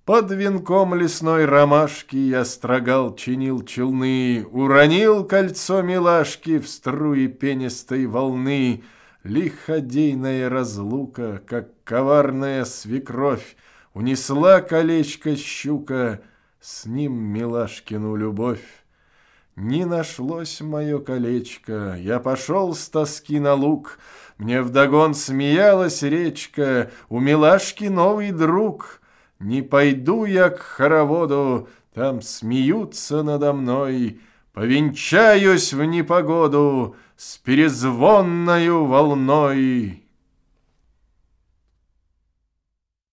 Под венком лесной ромашки я строгал, чинил челны, Уронил кольцо милашки в струи пенистой волны. Лиходейная разлука, как коварная свекровь, Унесла колечко щука, с ним милашкину любовь. Не нашлось мое колечко, я пошел с тоски на луг, Мне вдогон смеялась речка, у милашки новый друг. Не пойду я к хороводу, там смеются надо мной, Повенчаюсь в непогоду с перезвонною волной.